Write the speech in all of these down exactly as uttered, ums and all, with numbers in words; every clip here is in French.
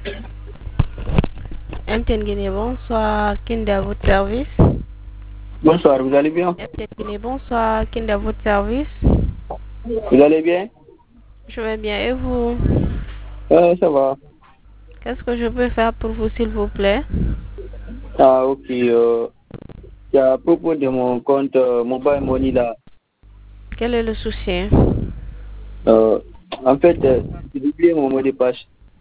M T N Guinée, bonsoir. Kinde à votre service. Bonsoir, vous allez bien? M T N Guinée, bonsoir. Kinde à votre service. Vous allez bien? Je vais bien. Et vous? Euh, ça va. Qu'est-ce que je peux faire pour vous, s'il vous plaît? Ah, ok. Euh, c'est à propos de mon compte euh, Mobile Money là. Quel est le souci? Euh, en fait, euh, j'ai oublié mon mot de passe.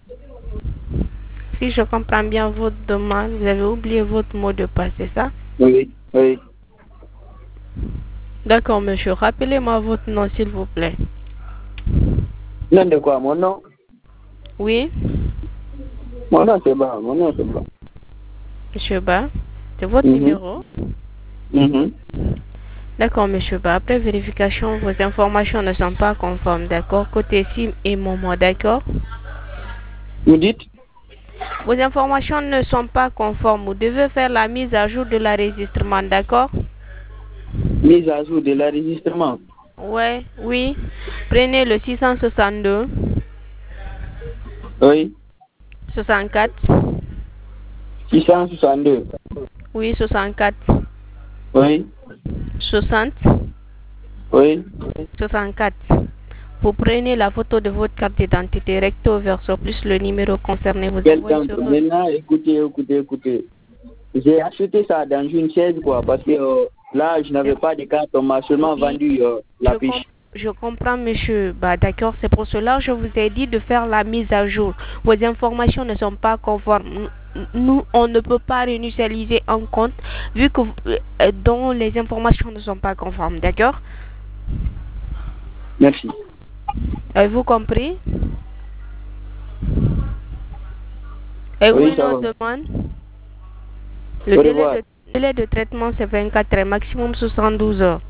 Si je comprends bien votre demande, vous avez oublié votre mot de passe, c'est ça? Oui, oui. D'accord, monsieur. Rappelez-moi votre nom, s'il vous plaît. Non, de quoi? Mon nom? Oui? Mon nom, c'est bas. Mon nom, c'est bas. Monsieur Ba, c'est votre Mhm. numéro? Mhm. D'accord, monsieur Ba. Après vérification, vos informations ne sont pas conformes, d'accord? Côté SIM et Momo, d'accord? Vous dites? Vos informations ne sont pas conformes. Vous devez faire la mise à jour de l'enregistrement, d'accord? Mise à jour de l'enregistrement. Ouais, oui. Prenez le six cent soixante-deux, Oui. soixante-quatre. six cent soixante-deux. Oui, soixante-quatre. Oui. soixante. Oui. soixante-quatre. Vous prenez la photo de votre carte d'identité recto verso plus le numéro concerné. Vous envoyez Quelqu'un, sur notre... maintenant, écoutez, écoutez, écoutez. J'ai acheté ça dans une chaise, quoi, parce que euh, là, je n'avais pas de carte, on m'a seulement Oui, vendu euh, je, la com- fiche. je comprends, monsieur. Bah, d'accord, c'est pour cela que je vous ai dit de faire la mise à jour. Vos informations ne sont pas conformes. Nous, nous, on ne peut pas réinitialiser un compte vu que vous- euh, dont les informations ne sont pas conformes, d'accord? Merci. Avez-vous compris? Avez-vous Oui, une ça va. autre demande? Le Au délai revoir. de, délai de traitement, c'est vingt-quatre heures, maximum soixante-douze heures.